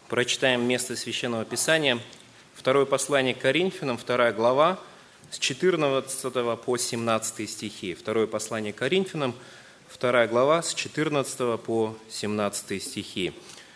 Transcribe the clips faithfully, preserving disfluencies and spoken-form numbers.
Прочитаем место Священного Писания. Второе послание к Коринфянам, вторая глава, с четырнадцатого по семнадцатый стихи. Второе послание к Коринфянам, вторая глава, с четырнадцатого по семнадцатый стихи.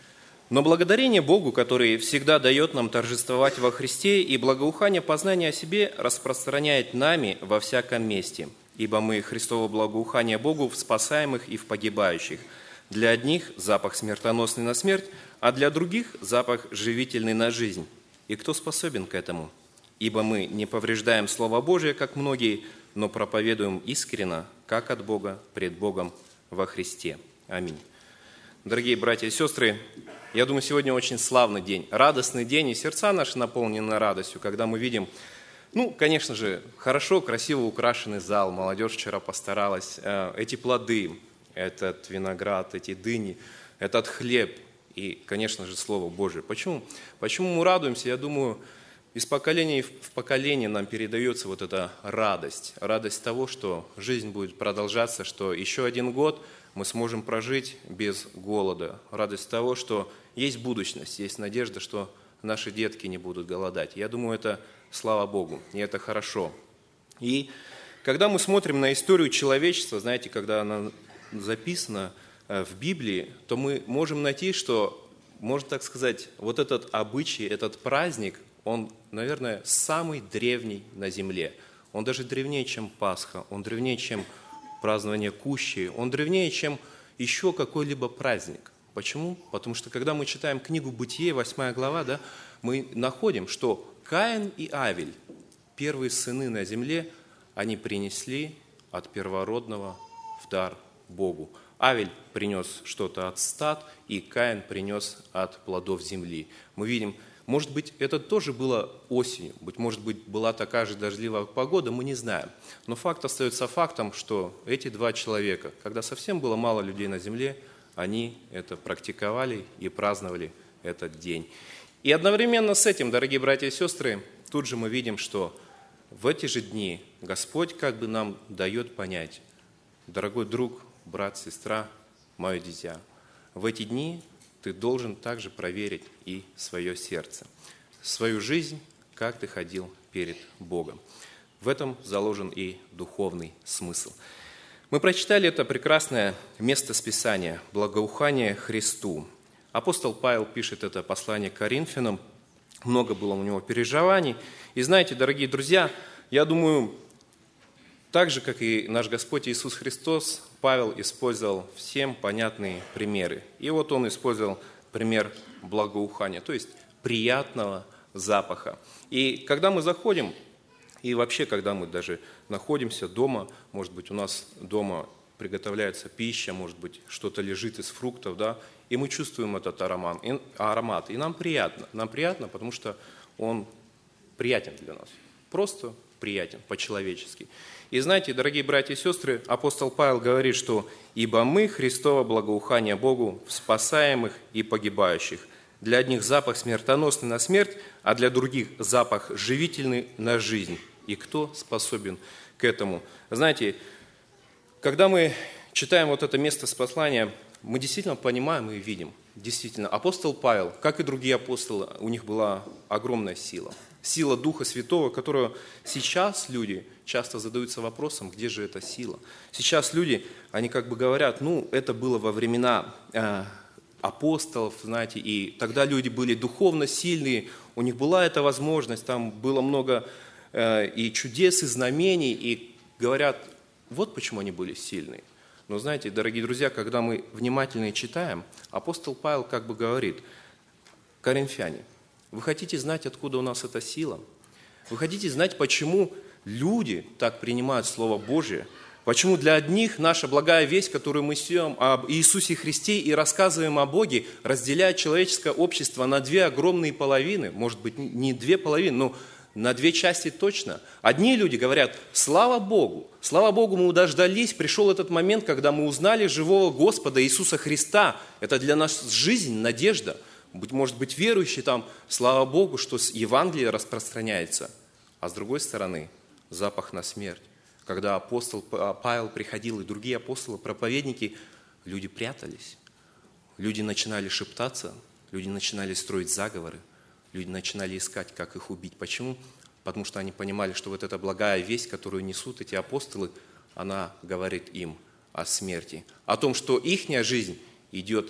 «Но благодарение Богу, который всегда дает нам торжествовать во Христе, и благоухание познания о себе распространяет нами во всяком месте. Ибо мы Христово благоухание Богу в спасаемых и в погибающих. Для одних запах смертоносный на смерть, а для других запах живительный на жизнь. И кто способен к этому? Ибо мы не повреждаем Слово Божие, как многие, но проповедуем искренно, как от Бога, пред Богом во Христе». Аминь. Дорогие братья и сестры, я думаю, сегодня очень славный день, радостный день, и сердца наши наполнены радостью, когда мы видим, ну, конечно же, хорошо, красиво украшенный зал, молодежь вчера постаралась, эти плоды, этот виноград, эти дыни, этот хлеб и, конечно же, Слово Божие. Почему? Почему мы радуемся? Я думаю, из поколения в поколение нам передается вот эта радость, радость того, что жизнь будет продолжаться, что еще один год мы сможем прожить без голода, радость того, что есть будущность, есть надежда, что наши детки не будут голодать. Я думаю, это слава Богу, и это хорошо. И когда мы смотрим на историю человечества, знаете, когда она записана в Библии, то мы можем найти, что, можно так сказать, вот этот обычай, этот праздник, он, наверное, самый древний на земле. Он даже древнее, чем Пасха, он древнее, чем празднование Кущи, он древнее, чем еще какой-либо праздник. Почему? Потому что, когда мы читаем книгу Бытие, восьмая глава, да, мы находим, что Каин и Авель, первые сыны на земле, они принесли от первородного в дар Богу. Авель принес что-то от стад, и Каин принес от плодов земли. Мы видим, может быть, это тоже было осенью, быть может быть, была такая же дождливая погода, мы не знаем. Но факт остается фактом, что эти два человека, когда совсем было мало людей на земле, они это практиковали и праздновали этот день. И одновременно с этим, дорогие братья и сестры, тут же мы видим, что в эти же дни Господь как бы нам дает понять: дорогой друг, брат, сестра, мое дитя, в эти дни ты должен также проверить и свое сердце, свою жизнь, как ты ходил перед Богом. В этом заложен и духовный смысл. Мы прочитали это прекрасное место с Писания «Благоухание Христу». Апостол Павел пишет это послание к Коринфянам, много было у него переживаний. И знаете, дорогие друзья, я думаю, так же, как и наш Господь Иисус Христос, Павел использовал всем понятные примеры. И вот он использовал пример благоухания, то есть приятного запаха. И когда мы заходим, и вообще, когда мы даже находимся дома, может быть, у нас дома приготовляется пища, может быть, что-то лежит из фруктов, да, и мы чувствуем этот аромат, и, аромат, и нам приятно. Нам приятно, потому что он приятен для нас, просто приятен, по-человечески. И знаете, дорогие братья и сестры, апостол Павел говорит, что «Ибо мы Христово благоухание Богу в спасаемых и погибающих. Для одних запах смертоносный на смерть, а для других запах живительный на жизнь. И кто способен к этому?» Знаете, когда мы читаем вот это место с послания, мы действительно понимаем и видим, действительно, апостол Павел, как и другие апостолы, у них была огромная сила. Сила Духа Святого, которую сейчас люди часто задаются вопросом, где же эта сила. Сейчас люди, они как бы говорят, ну, это было во времена э, апостолов, знаете, и тогда люди были духовно сильные, у них была эта возможность, там было много э, и чудес, и знамений, и говорят, вот почему они были сильные. Но знаете, дорогие друзья, когда мы внимательно читаем, апостол Павел как бы говорит: коринфяне, вы хотите знать, откуда у нас эта сила? Вы хотите знать, почему люди так принимают Слово Божие? Почему для одних наша благая весть, которую мы несем об Иисусе Христе и рассказываем о Боге, разделяет человеческое общество на две огромные половины, может быть, не две половины, но на две части точно. Одни люди говорят: слава Богу, слава Богу, мы дождались, пришел этот момент, когда мы узнали живого Господа Иисуса Христа. Это для нас жизнь, надежда. Быть, может быть, верующий там, слава Богу, что Евангелие распространяется. А с другой стороны, запах на смерть. Когда апостол Павел приходил и другие апостолы, проповедники, люди прятались. Люди начинали шептаться, Люди начинали строить заговоры, люди начинали искать, как их убить. Почему? Потому что они понимали, что вот эта благая весть, которую несут эти апостолы, она говорит им о смерти, о том, что ихняя жизнь идет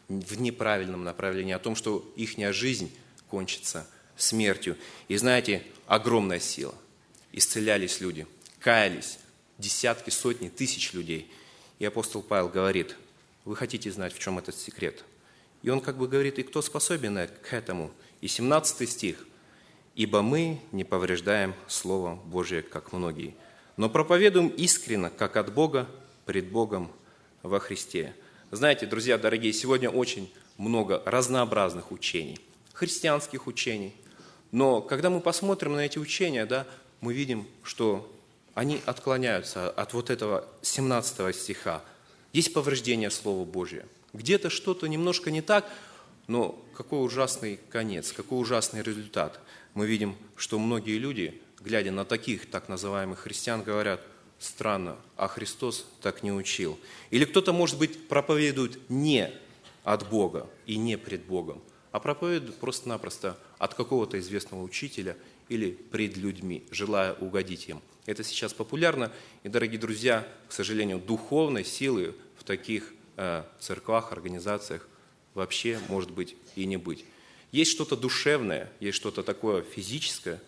в неправильном направлении, о том, что ихняя жизнь кончится смертью. И знаете, огромная сила. Исцелялись люди, каялись, десятки, сотни, тысяч людей. И апостол Павел говорит: вы хотите знать, в чем этот секрет? И он как бы говорит: и кто способен к этому? И семнадцатый стих: «Ибо мы не повреждаем Слово Божие, как многие, но проповедуем искренно, как от Бога, пред Богом во Христе». Знаете, друзья дорогие, сегодня очень много разнообразных учений, христианских учений. Но когда мы посмотрим на эти учения, да, мы видим, что они отклоняются от вот этого семнадцатого стиха. Есть повреждение Слова Божия. Где-то что-то немножко не так, но какой ужасный конец, какой ужасный результат. Мы видим, что многие люди, глядя на таких так называемых христиан, говорят: странно, а Христос так не учил. Или кто-то, может быть, проповедует не от Бога и не пред Богом, а проповедует просто-напросто от какого-то известного учителя или пред людьми, желая угодить им. Это сейчас популярно, и, дорогие друзья, к сожалению, духовной силы в таких э, церквах, организациях вообще может быть и не быть. Есть что-то душевное, есть что-то такое физическое,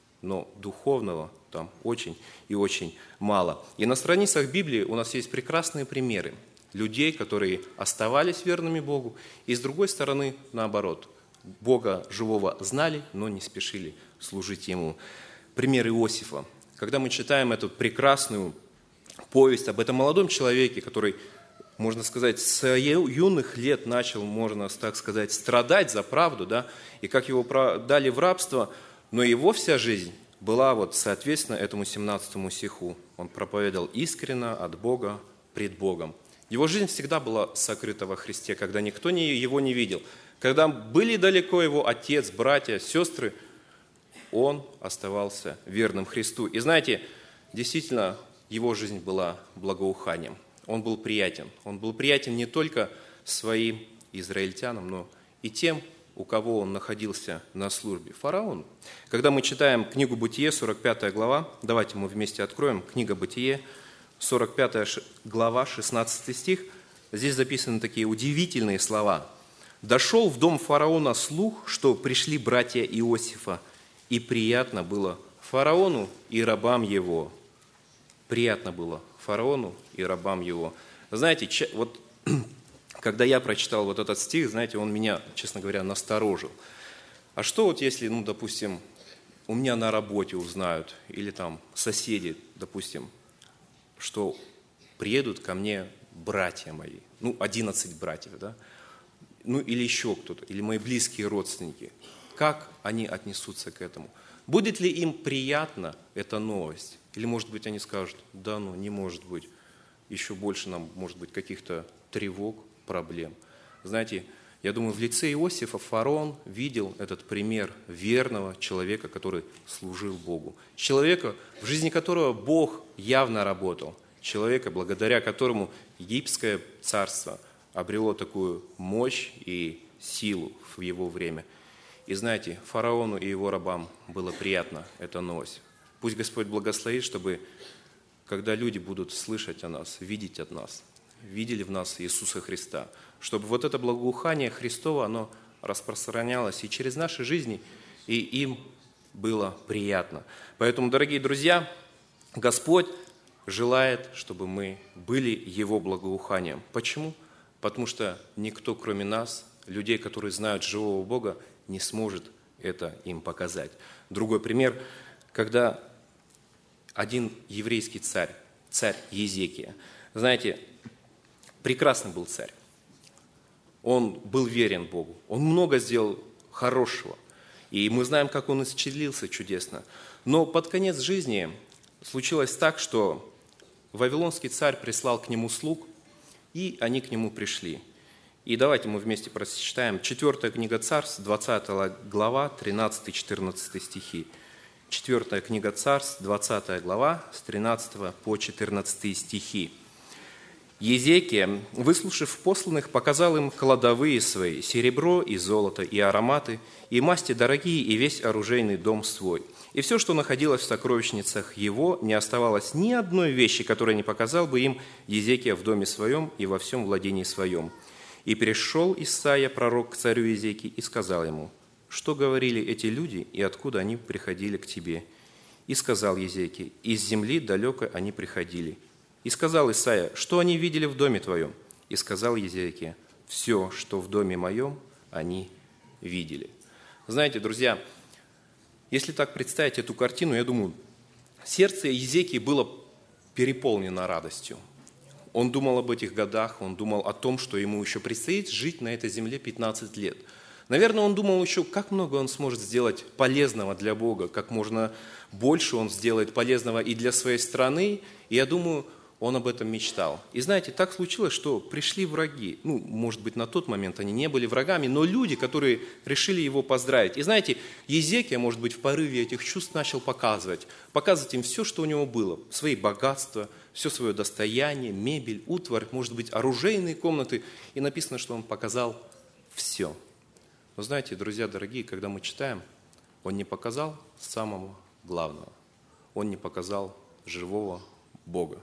но духовного там очень и очень мало. И на страницах Библии у нас есть прекрасные примеры людей, которые оставались верными Богу, и с другой стороны, наоборот, Бога живого знали, но не спешили служить Ему. Пример Иосифа. Когда мы читаем эту прекрасную повесть об этом молодом человеке, который, можно сказать, с юных лет начал, можно так сказать, страдать за правду, да, и как его продали в рабство, но его вся жизнь была вот соответственно этому семнадцатому стиху. Он проповедовал искренно от Бога пред Богом. Его жизнь всегда была сокрыта во Христе, когда никто его не видел. Когда были далеко его отец, братья, сестры, он оставался верным Христу. И знаете, действительно, его жизнь была благоуханием. Он был приятен. Он был приятен не только своим израильтянам, но и тем, у кого он находился на службе, фараону. Когда мы читаем книгу Бытие, сорок пятая глава, давайте мы вместе откроем, книга Бытие, сорок пятая глава, шестнадцатый стих, здесь записаны такие удивительные слова. «Дошел в дом фараона слух, что пришли братья Иосифа, и приятно было фараону и рабам его». Приятно было фараону и рабам его. Знаете, вот когда я прочитал вот этот стих, знаете, он меня, честно говоря, насторожил. А что вот если, ну, допустим, у меня на работе узнают, или там соседи, допустим, что приедут ко мне братья мои, ну, одиннадцать братьев, да, ну, или еще кто-то, или мои близкие родственники, как они отнесутся к этому? Будет ли им приятна эта новость? Или, может быть, они скажут: да, ну, не может быть, еще больше нам, может быть, каких-то тревог, проблем. Знаете, я думаю, в лице Иосифа фараон видел этот пример верного человека, который служил Богу. Человека, в жизни которого Бог явно работал. Человека, благодаря которому египетское царство обрело такую мощь и силу в его время. И знаете, фараону и его рабам было приятно эта новость. Пусть Господь благословит, чтобы, когда люди будут слышать о нас, видеть от нас, видели в нас Иисуса Христа, чтобы вот это благоухание Христово, оно распространялось и через наши жизни, и им было приятно. Поэтому, дорогие друзья, Господь желает, чтобы мы были Его благоуханием. Почему? Потому что никто, кроме нас, людей, которые знают живого Бога, не сможет это им показать. Другой пример, когда один еврейский царь, царь Езекия, знаете, прекрасный был царь. Он был верен Богу. Он много сделал хорошего. И мы знаем, как он исцелился чудесно. Но под конец жизни случилось так, что вавилонский царь прислал к нему слуг, и они к нему пришли. И давайте мы вместе прочитаем четвёртая книга Царств, двадцатая глава, тринадцатый-четырнадцатый стихи. четвёртая книга Царств, двадцатая глава, с тринадцатого по четырнадцатый стихи. Езекия, выслушав посланных, показал им кладовые свои, серебро и золото, и ароматы, и масти дорогие, и весь оружейный дом свой. И все, что находилось в сокровищницах его, не оставалось ни одной вещи, которой не показал бы им Езекия в доме своем и во всем владении своем. И пришел Исаия, пророк, к царю Езекии, и сказал ему: что говорили эти люди, и откуда они приходили к тебе? И сказал Езекия: из земли далеко они приходили. И сказал Исаия: что они видели в доме твоем? И сказал Езекия: все, что в доме моем, они видели. Знаете, друзья, если так представить эту картину, я думаю, сердце Езекии было переполнено радостью. Он думал об этих годах, он думал о том, что ему еще предстоит жить на этой земле пятнадцать лет. Наверное, он думал еще, как много он сможет сделать полезного для Бога, как можно больше он сделает полезного и для своей страны. И я думаю, он об этом мечтал. И знаете, так случилось, что пришли враги. Ну, может быть, на тот момент они не были врагами, но люди, которые решили его поздравить. И знаете, Езекия, может быть, в порыве этих чувств начал показывать. Показывать им все, что у него было. Свои богатства, все свое достояние, мебель, утварь, может быть, оружейные комнаты. И написано, что он показал все. Но знаете, друзья дорогие, когда мы читаем, он не показал самого главного. Он не показал живого Бога.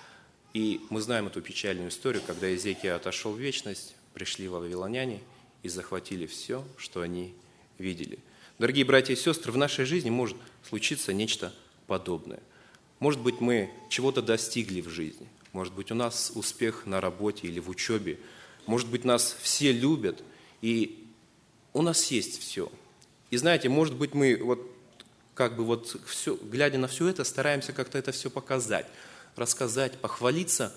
И мы знаем эту печальную историю, когда Езекия отошел в вечность, пришли вавилоняне и захватили все, что они видели. Дорогие братья и сестры, в нашей жизни может случиться нечто подобное. Может быть, мы чего-то достигли в жизни. Может быть, у нас успех на работе или в учебе. Может быть, нас все любят, и у нас есть все. И знаете, может быть, мы вот как бы вот все, глядя на все это, стараемся как-то это все показать, рассказать, похвалиться.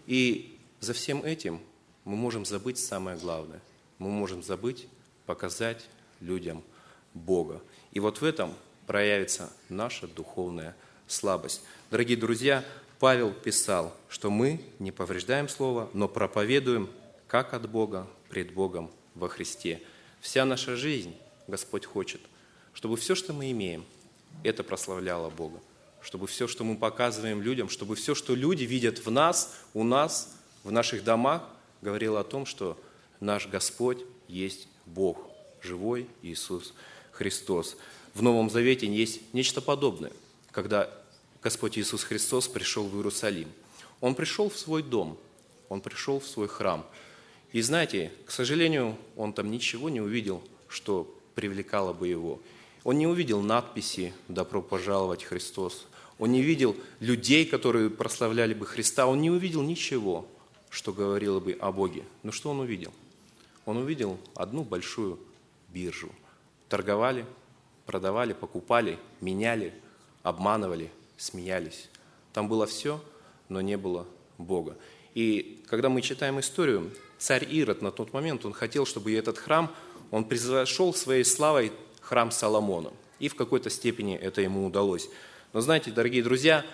И за всем этим мы можем забыть самое главное. Мы можем забыть показать людям Бога. И вот в этом проявится наша духовная слабость. Дорогие друзья, Павел писал, что мы не повреждаем Слово, но проповедуем как от Бога, пред Богом во Христе. Вся наша жизнь Господь хочет, чтобы все, что мы имеем, это прославляло Бога. Чтобы все, что мы показываем людям, чтобы все, что люди видят в нас, у нас, в наших домах, говорило о том, что наш Господь есть Бог, живой Иисус Христос. В Новом Завете есть нечто подобное, когда Господь Иисус Христос пришел в Иерусалим. Он пришел в свой дом, Он пришел в свой храм. И знаете, к сожалению, Он там ничего не увидел, что привлекало бы Его. Он не увидел надписи «Добро пожаловать, Христос». Он не видел людей, которые прославляли бы Христа. Он не увидел ничего, что говорило бы о Боге. Но что он увидел? Он увидел одну большую биржу. Торговали, продавали, покупали, меняли, обманывали, смеялись. Там было все, но не было Бога. И когда мы читаем историю, царь Ирод на тот момент, он хотел, чтобы этот храм, он превзошел своей славой храм Соломона. И в какой-то степени это ему удалось. Но знаете, дорогие друзья,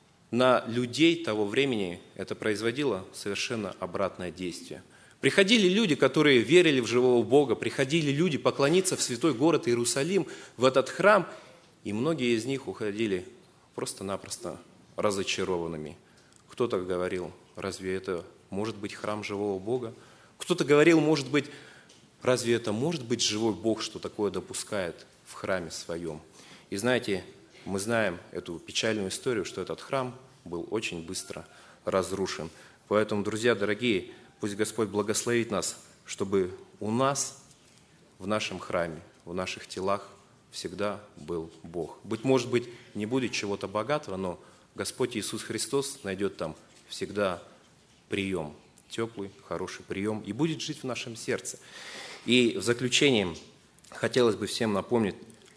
на людей того времени это производило совершенно обратное действие. Приходили люди, которые верили в живого Бога, приходили люди поклониться в святой город Иерусалим, в этот храм, и многие из них уходили просто-напросто разочарованными. Кто-то говорил: разве это может быть храм живого Бога? Кто-то говорил: может быть, разве это может быть живой Бог, что такое допускает в храме своем? И знаете, мы знаем эту печальную историю, что этот храм был очень быстро разрушен. Поэтому, друзья дорогие, пусть Господь благословит нас, чтобы у нас в нашем храме, в наших телах всегда был Бог. Быть может быть, не будет чего-то богатого, но Господь Иисус Христос найдет там всегда прием, теплый, хороший прием, и будет жить в нашем сердце. И в заключение хотелось бы всем напомнить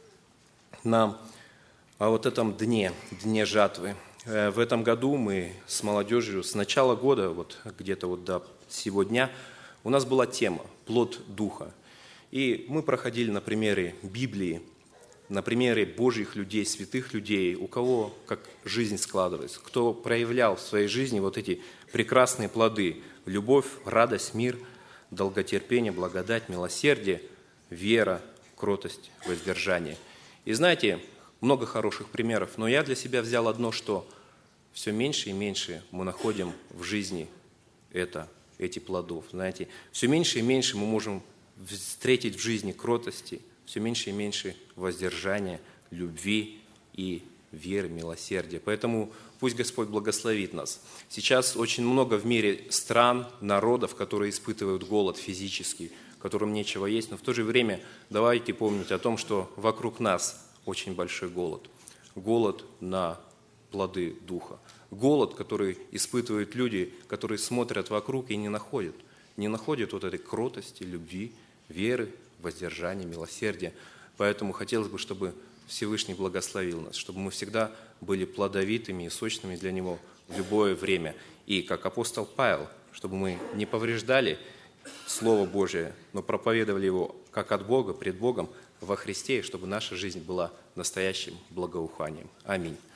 нам о вот этом дне, дне жатвы. В этом году мы с молодежью с начала года, вот где-то вот до сего дня, у нас была тема «Плод Духа». И мы проходили на примере Библии, на примере Божьих людей, святых людей, у кого как жизнь складывается, кто проявлял в своей жизни вот эти прекрасные плоды: любовь, радость, мир, долготерпение, благодать, милосердие, вера, кротость, воздержание. И знаете, много хороших примеров, но я для себя взял одно, что все меньше и меньше мы находим в жизни это, эти плодов. Знаете, все меньше и меньше мы можем встретить в жизни кротости, все меньше и меньше воздержания, любви и веры, милосердия. Поэтому пусть Господь благословит нас. Сейчас очень много в мире стран, народов, которые испытывают голод физический, которым нечего есть, но в то же время давайте помнить о том, что вокруг нас очень большой голод. Голод на плоды Духа. Голод, который испытывают люди, которые смотрят вокруг и не находят. Не находят вот этой кротости, любви, веры, воздержания, милосердия. Поэтому хотелось бы, чтобы Всевышний благословил нас, чтобы мы всегда были плодовитыми и сочными для Него в любое время. И, как апостол Павел, чтобы мы не повреждали Слово Божие, но проповедовали его как от Бога, пред Богом, во Христе, и чтобы наша жизнь была настоящим благоуханием. Аминь.